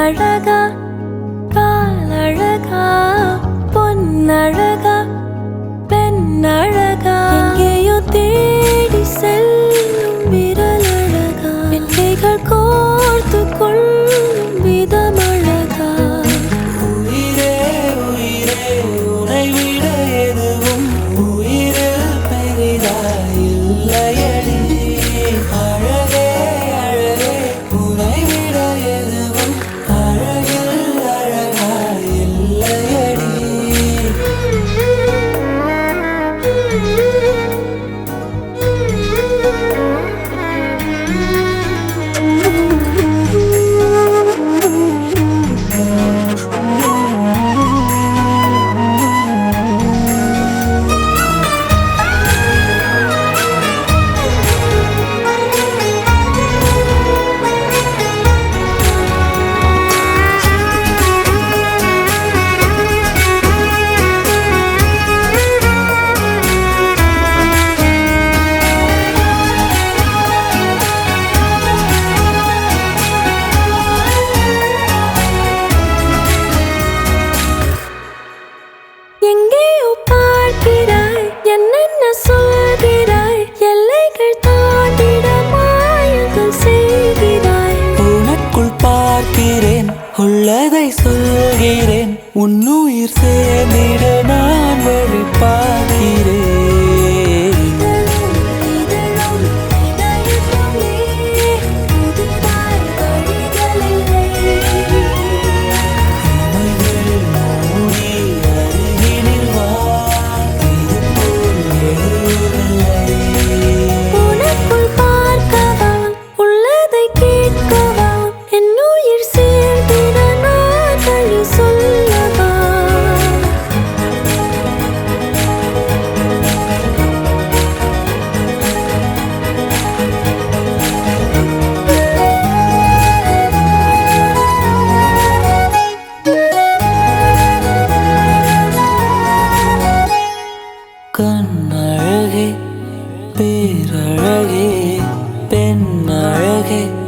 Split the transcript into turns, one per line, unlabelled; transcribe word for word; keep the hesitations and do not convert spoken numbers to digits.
அழகா பாலழகா பொன்னழகா பெண்ணழகா எங்கேயோ தேடி செல்லும் விரலழகா பிள்ளைகள் கோர்த்து கொள்ளும் விதமழகா
உயிரே உயிரே உனை விட எதுவும் உயிரில் பெரிதாய் இல்லையடி அழகே அழகே உனை விட எதுவும் அழகில் அழகாய் இல்லையடி
எங்கேயோ பார்க்கிறாய் என்னென்ன சொல்கிறாய் எல்லைகள் தாண்டிட மாயங்கள் செய்கிறாய்
உனக்குள் பார்க்கிறேன் உள்ளதை சொல்கிறேன் உன்னுயிர் சேர்ந்திட நான் வழி பார்க்கிறேன்
இதழும் இதயத்துமே புதிதாய் வழிகளில்லை
இமைகள் மூடி அருகினில் வா இது போல் எழுதவில்லை
உனக்குள் பார்க்கவா உள்ளதை கேட்கவா என் உயிர் சேர்ந்திட நான் வழி சொல்லவா
கண்ணழகே பேரழகே பெண்ணழகே